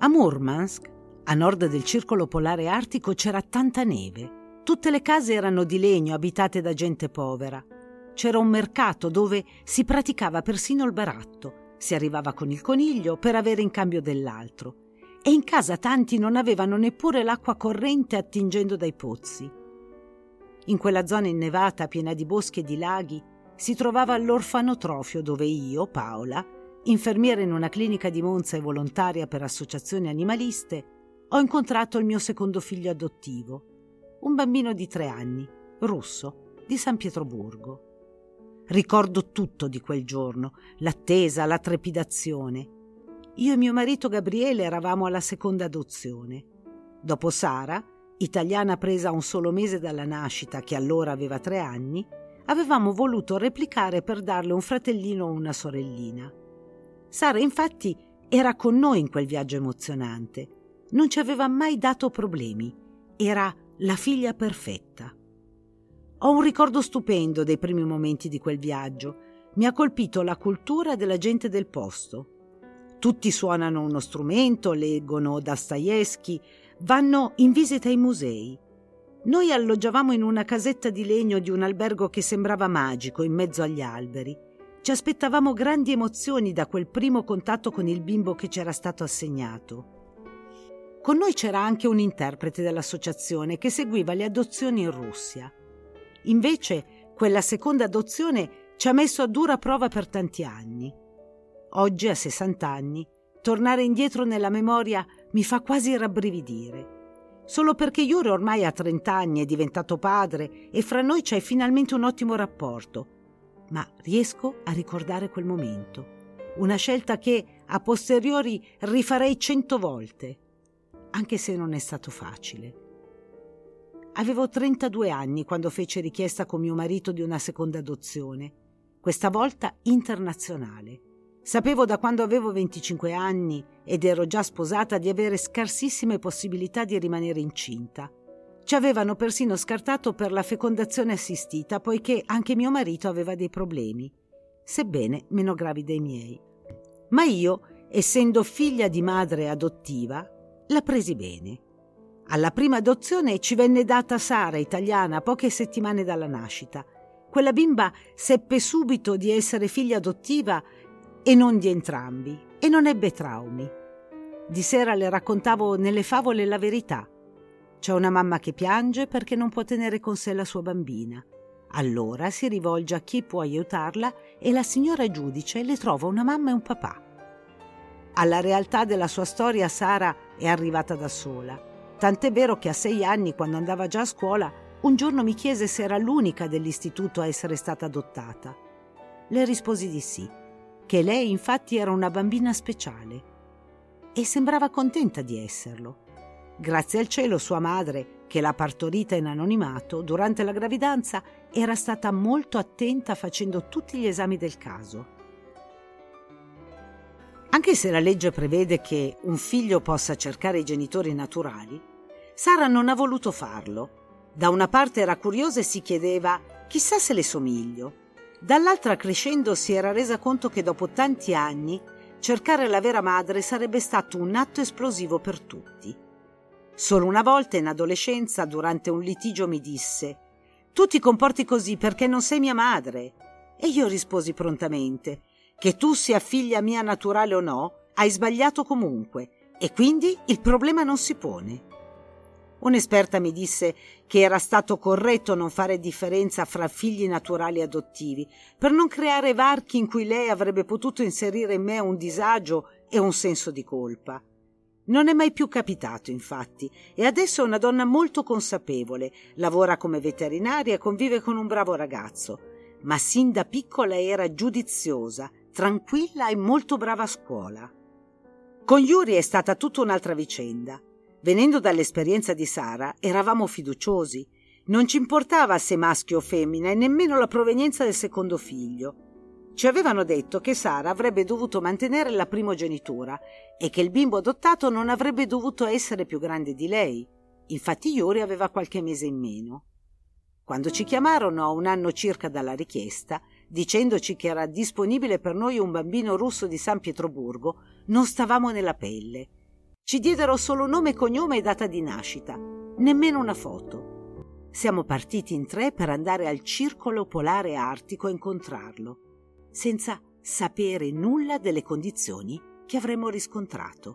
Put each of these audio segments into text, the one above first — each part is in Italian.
A Murmansk, a nord del circolo polare artico, c'era tanta neve. Tutte le case erano di legno, abitate da gente povera. C'era un mercato dove si praticava persino il baratto. Si arrivava con il coniglio per avere in cambio dell'altro. E in casa tanti non avevano neppure l'acqua corrente attingendo dai pozzi. In quella zona innevata, piena di boschi e di laghi, si trovava l'orfanotrofio dove io, Paola, infermiera in una clinica di Monza e volontaria per associazioni animaliste, ho incontrato il mio secondo figlio adottivo, un bambino di 3 anni, russo, di San Pietroburgo. Ricordo tutto di quel giorno, l'attesa, la trepidazione. Io e mio marito Gabriele eravamo alla seconda adozione. Dopo Sara, italiana presa a un solo mese dalla nascita, che allora aveva 3 anni, avevamo voluto replicare per darle un fratellino o una sorellina. Sara, infatti, era con noi in quel viaggio emozionante. Non ci aveva mai dato problemi. Era la figlia perfetta. Ho un ricordo stupendo dei primi momenti di quel viaggio. Mi ha colpito la cultura della gente del posto. Tutti suonano uno strumento, leggono Dostoevskij, vanno in visita ai musei. Noi alloggiavamo in una casetta di legno di un albergo che sembrava magico, in mezzo agli alberi. Ci aspettavamo grandi emozioni da quel primo contatto con il bimbo che c'era stato assegnato. Con noi c'era anche un interprete dell'associazione che seguiva le adozioni in Russia. Invece, quella seconda adozione ci ha messo a dura prova per tanti anni. Oggi, a 60 anni, tornare indietro nella memoria mi fa quasi rabbrividire. Solo perché Yuri ormai ha 30 anni, è diventato padre e fra noi c'è finalmente un ottimo rapporto. Ma riesco a ricordare quel momento. Una scelta che, a posteriori, rifarei 100 volte, anche se non è stato facile. Avevo 32 anni quando feci richiesta con mio marito di una seconda adozione, questa volta internazionale. Sapevo da quando avevo 25 anni ed ero già sposata di avere scarsissime possibilità di rimanere incinta. Ci avevano persino scartato per la fecondazione assistita, poiché anche mio marito aveva dei problemi, sebbene meno gravi dei miei. Ma io, essendo figlia di madre adottiva, la presi bene. Alla prima adozione ci venne data Sara, italiana, poche settimane dalla nascita. Quella bimba seppe subito di essere figlia adottiva e non di entrambi, e non ebbe traumi. Di sera le raccontavo nelle favole la verità. C'è una mamma che piange perché non può tenere con sé la sua bambina. Allora si rivolge a chi può aiutarla e la signora giudice le trova una mamma e un papà. Alla realtà della sua storia Sara è arrivata da sola. Tant'è vero che a 6 anni, quando andava già a scuola, un giorno mi chiese se era l'unica dell'istituto a essere stata adottata. Le risposi di sì, che lei infatti era una bambina speciale. E sembrava contenta di esserlo. Grazie al cielo sua madre, che l'ha partorita in anonimato, durante la gravidanza era stata molto attenta facendo tutti gli esami del caso. Anche se la legge prevede che un figlio possa cercare i genitori naturali, Sara non ha voluto farlo. Da una parte era curiosa e si chiedeva chissà se le somiglio. Dall'altra, crescendo, si era resa conto che dopo tanti anni cercare la vera madre sarebbe stato un atto esplosivo per tutti. Solo una volta in adolescenza, durante un litigio, mi disse: «Tu ti comporti così perché non sei mia madre». E io risposi prontamente: «Che tu sia figlia mia naturale o no, hai sbagliato comunque, e quindi il problema non si pone». Un'esperta mi disse che era stato corretto non fare differenza fra figli naturali e adottivi, per non creare varchi in cui lei avrebbe potuto inserire in me un disagio e un senso di colpa. Non è mai più capitato, infatti, e adesso è una donna molto consapevole, lavora come veterinaria e convive con un bravo ragazzo, ma sin da piccola era giudiziosa, tranquilla e molto brava a scuola. Con Yuri è stata tutta un'altra vicenda. Venendo dall'esperienza di Sara, eravamo fiduciosi. Non ci importava se maschio o femmina e nemmeno la provenienza del secondo figlio. Ci avevano detto che Sara avrebbe dovuto mantenere la primogenitura e che il bimbo adottato non avrebbe dovuto essere più grande di lei. Infatti Yuri aveva qualche mese in meno. Quando ci chiamarono a 1 anno circa dalla richiesta, dicendoci che era disponibile per noi un bambino russo di San Pietroburgo, non stavamo nella pelle. Ci diedero solo nome, cognome e data di nascita, nemmeno una foto. Siamo partiti in 3 per andare al Circolo Polare Artico a incontrarlo, senza sapere nulla delle condizioni che avremmo riscontrato.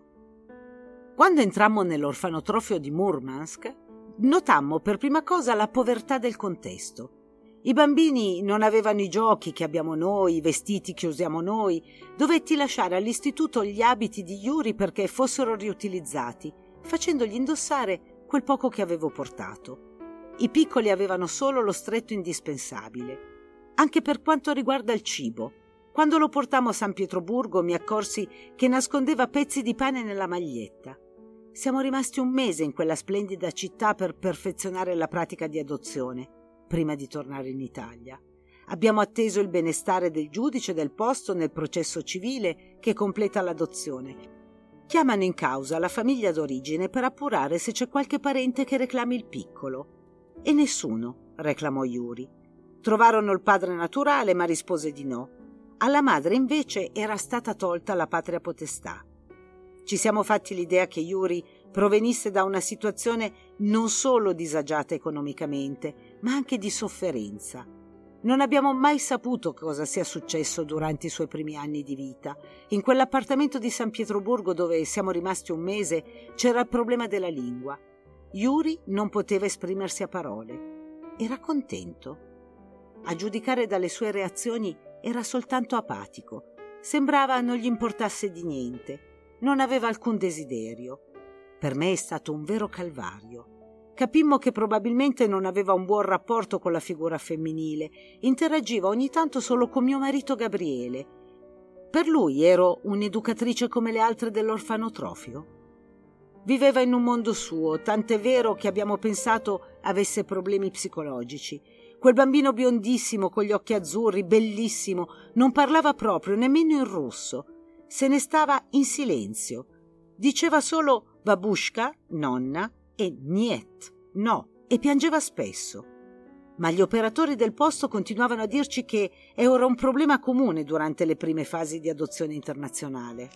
Quando entrammo nell'orfanotrofio di Murmansk, notammo per prima cosa la povertà del contesto. I bambini non avevano i giochi che abbiamo noi, i vestiti che usiamo noi. Dovetti lasciare all'istituto gli abiti di Yuri perché fossero riutilizzati, facendogli indossare quel poco che avevo portato. I piccoli avevano solo lo stretto indispensabile. Anche per quanto riguarda il cibo. Quando lo portammo a San Pietroburgo mi accorsi che nascondeva pezzi di pane nella maglietta. Siamo rimasti 1 mese in quella splendida città per perfezionare la pratica di adozione, prima di tornare in Italia. Abbiamo atteso il benestare del giudice del posto nel processo civile che completa l'adozione. Chiamano in causa la famiglia d'origine per appurare se c'è qualche parente che reclami il piccolo. E nessuno, reclamò Yuri. Trovarono il padre naturale, ma rispose di no. Alla madre invece era stata tolta la patria potestà. Ci siamo fatti l'idea che Yuri provenisse da una situazione non solo disagiata economicamente, ma anche di sofferenza. Non abbiamo mai saputo cosa sia successo durante i suoi primi anni di vita. In quell'appartamento di San Pietroburgo dove siamo rimasti 1 mese c'era il problema della lingua. Yuri non poteva esprimersi a parole. Era contento. A giudicare dalle sue reazioni era soltanto apatico. Sembrava non gli importasse di niente. Non aveva alcun desiderio. Per me è stato un vero calvario. Capimmo che probabilmente non aveva un buon rapporto con la figura femminile. Interagiva ogni tanto solo con mio marito Gabriele. Per lui ero un'educatrice come le altre dell'orfanotrofio. Viveva in un mondo suo, tant'è vero che abbiamo pensato avesse problemi psicologici. Quel bambino biondissimo con gli occhi azzurri, bellissimo, non parlava proprio nemmeno in russo. Se ne stava in silenzio. Diceva solo babushka, nonna, e niet, no, e piangeva spesso. Ma gli operatori del posto continuavano a dirci che era un problema comune durante le prime fasi di adozione internazionale.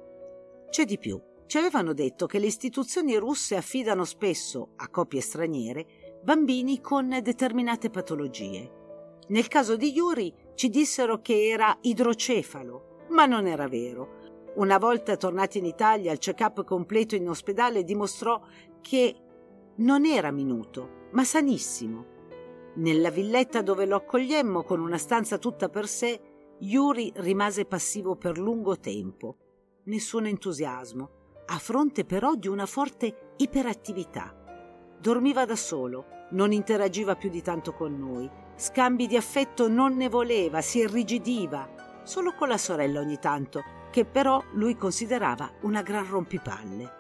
C'è di più. Ci avevano detto che le istituzioni russe affidano spesso a coppie straniere bambini con determinate patologie. Nel caso di Yuri ci dissero che era idrocefalo, ma non era vero. Una volta tornati in Italia, il check-up completo in ospedale dimostrò che non era minuto, ma sanissimo. Nella villetta dove lo accogliemmo, con una stanza tutta per sé, Yuri rimase passivo per lungo tempo. Nessun entusiasmo, a fronte però di una forte iperattività. Dormiva da solo, non interagiva più di tanto con noi, scambi di affetto non ne voleva, si irrigidiva, solo con la sorella ogni tanto, che però lui considerava una gran rompipalle.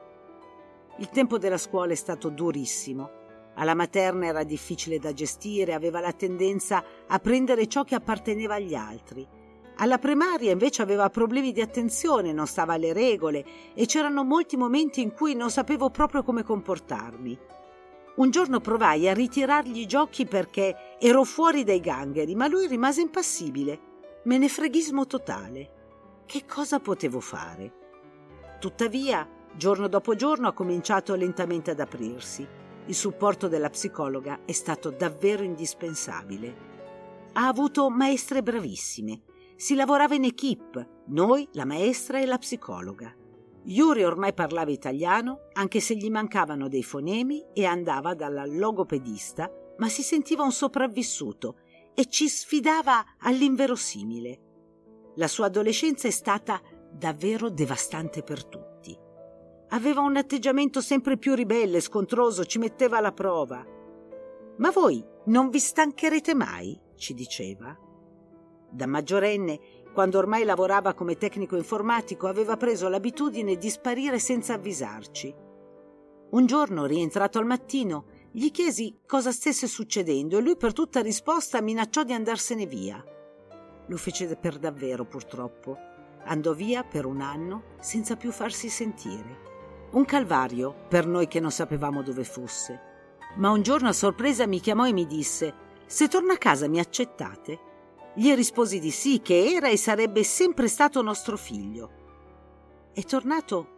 Il tempo della scuola è stato durissimo. Alla materna era difficile da gestire, aveva la tendenza a prendere ciò che apparteneva agli altri. Alla primaria invece aveva problemi di attenzione, non stava alle regole e c'erano molti momenti in cui non sapevo proprio come comportarmi. Un giorno provai a ritirargli i giochi perché ero fuori dai gangheri, ma lui rimase impassibile. Menefreghismo totale. Che cosa potevo fare? Tuttavia, giorno dopo giorno ha cominciato lentamente ad aprirsi. Il supporto della psicologa è stato davvero indispensabile. Ha avuto maestre bravissime. Si lavorava in equipe, noi, la maestra e la psicologa. Yuri ormai parlava italiano, anche se gli mancavano dei fonemi, e andava dalla logopedista, ma si sentiva un sopravvissuto e ci sfidava all'inverosimile. La sua adolescenza è stata davvero devastante per tutti. Aveva un atteggiamento sempre più ribelle, scontroso, ci metteva alla prova. «Ma voi non vi stancherete mai?» ci diceva. Da maggiorenne, quando ormai lavorava come tecnico informatico, aveva preso l'abitudine di sparire senza avvisarci. Un giorno, rientrato al mattino, gli chiesi cosa stesse succedendo e lui per tutta risposta minacciò di andarsene via. Lo fece per davvero, purtroppo. Andò via per 1 anno senza più farsi sentire. Un calvario per noi che non sapevamo dove fosse. Ma un giorno a sorpresa mi chiamò e mi disse: «Se torno a casa mi accettate?» Gli risposi di sì, che era e sarebbe sempre stato nostro figlio. È tornato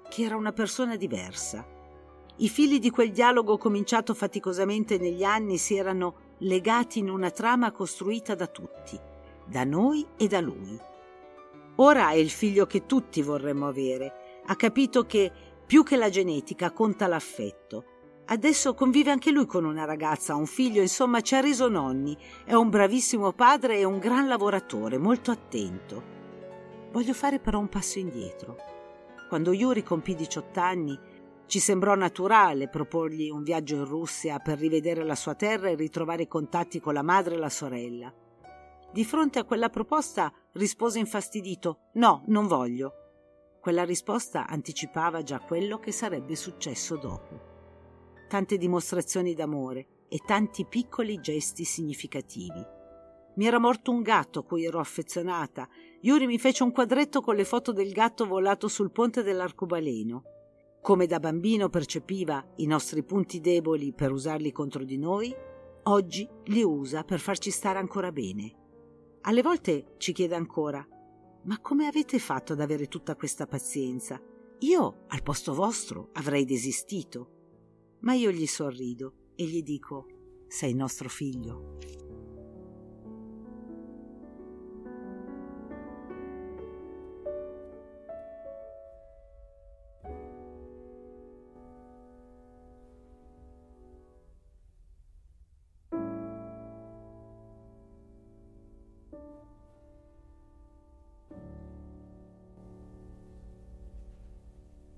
che era una persona diversa. I fili di quel dialogo cominciato faticosamente negli anni si erano legati in una trama costruita da tutti, da noi e da lui. Ora è il figlio che tutti vorremmo avere. Ha capito che più che la genetica conta l'affetto. Adesso convive anche lui con una ragazza, ha un figlio, insomma ci ha reso nonni. È un bravissimo padre e un gran lavoratore, molto attento. Voglio fare però un passo indietro. Quando Yuri compì 18 anni, ci sembrò naturale proporgli un viaggio in Russia per rivedere la sua terra e ritrovare i contatti con la madre e la sorella. Di fronte a quella proposta rispose infastidito: «No, non voglio». Quella risposta anticipava già quello che sarebbe successo dopo. Tante dimostrazioni d'amore e tanti piccoli gesti significativi. Mi era morto un gatto a cui ero affezionata. Yuri mi fece un quadretto con le foto del gatto volato sul ponte dell'arcobaleno. Come da bambino percepiva i nostri punti deboli per usarli contro di noi, oggi li usa per farci stare ancora bene. Alle volte ci chiede ancora: «Ma come avete fatto ad avere tutta questa pazienza? Io, al posto vostro, avrei desistito». Ma io gli sorrido e gli dico: «Sei nostro figlio».